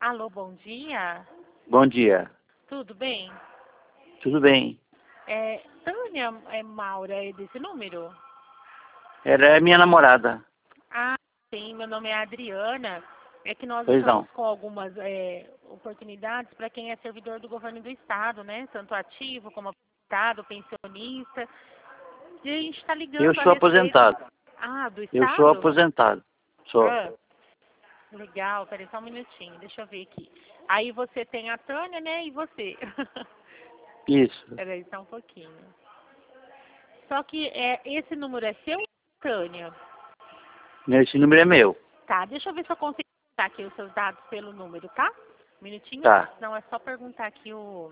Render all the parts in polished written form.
Alô, bom dia. Bom dia. Tudo bem? Tudo bem? Tânia Maura é desse número? Ela é minha namorada. Ah, sim, meu nome é Adriana. É que nós Pois estamos não. com algumas oportunidades para quem é servidor do governo do estado, né? Tanto ativo como aposentado, pensionista. E a gente está Eu ligando a sou respeito... aposentado. Ah, do Eu sou estado? aposentado. Sou. Ah, legal, peraí só um minutinho, deixa eu ver aqui. Aí você tem a Tânia, né? E você. Isso. Peraí só um pouquinho. Só que esse número é seu, Tânia? Esse número é meu. Tá, deixa eu ver se eu consigo botar aqui os seus dados pelo número, tá? Um minutinho, Tá. não, é só perguntar aqui o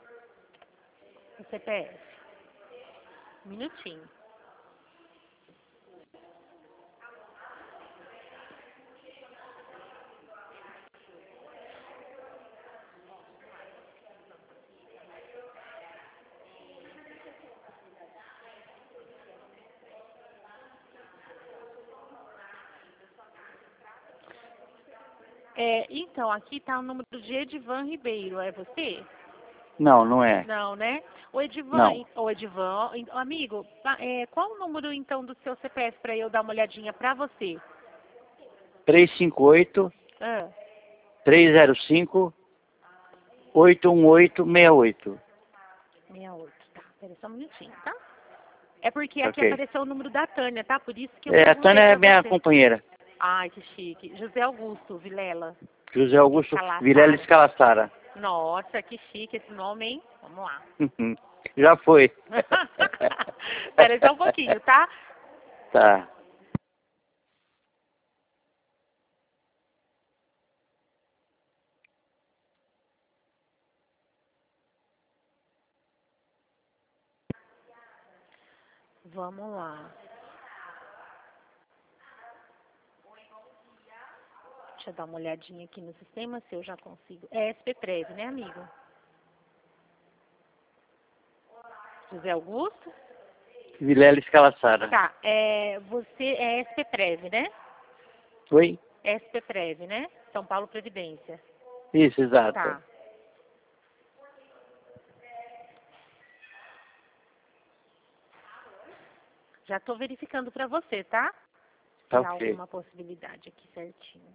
CPF. Um minutinho. Então, aqui tá o número de Edivan Ribeiro, é você? Não, não é. Não, né? Não. O Edivan, amigo, qual o número então do seu CPF para eu dar uma olhadinha para você? 358 Ah, 305 81868. 68, tá, peraí só um minutinho, tá? É porque aqui Ok. apareceu o número da Tânia, tá? Por isso que eu A perguntei Tânia é para minha você. companheira. Ai, que chique. José Augusto Vilela. José Augusto Vilela Calassara. Escalassara. Nossa, que chique esse nome, hein? Vamos lá. Já foi. Espera só um pouquinho, tá? Tá. Vamos lá. Deixa eu dar uma olhadinha aqui no sistema, se eu já consigo. É SP13, né, amigo? José Augusto? Vilela Escalassara. Tá, você é SP13, né? Oi? SP13, né? São Paulo Previdência. Isso, exato. Tá. Já tô verificando pra você, tá? Tá Se há ok. alguma possibilidade aqui certinho.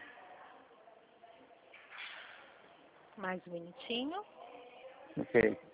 Mais um minutinho. Ok.